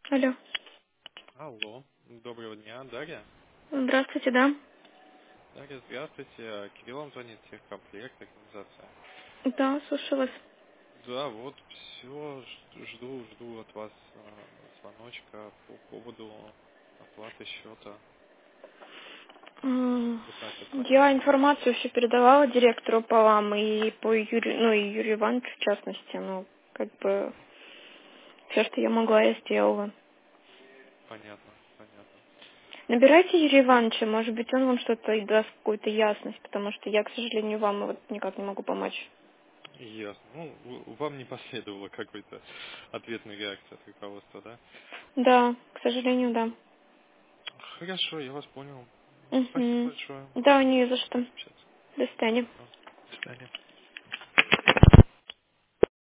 Алло. Алло, доброго дня, Дарья. Здравствуйте, да? Дарья, здравствуйте. Кирилл вам звонит, техкомплект, организация. Да, слушаю вас. Да, вот все, жду от вас звоночка по поводу оплаты счета. М, Пытаюсь Я отзвониться. информацию все передавала директору по вам и по Юрию, ну и Юрию Ивановичу в частности. Ну, как бы все, что я могла, я сделала. Понятно, понятно. Набирайте Юрия Ивановича, может быть, он вам что-то и даст какую-то ясность, потому что я, к сожалению, вам вот никак не могу помочь. Ясно. Ну, вам не последовало какой-то ответной реакции от руководства, да? Да, к сожалению, да. Хорошо, я вас понял. Спасибо Угу. большое. Да, не за что. Будем общаться. До свидания. До свидания.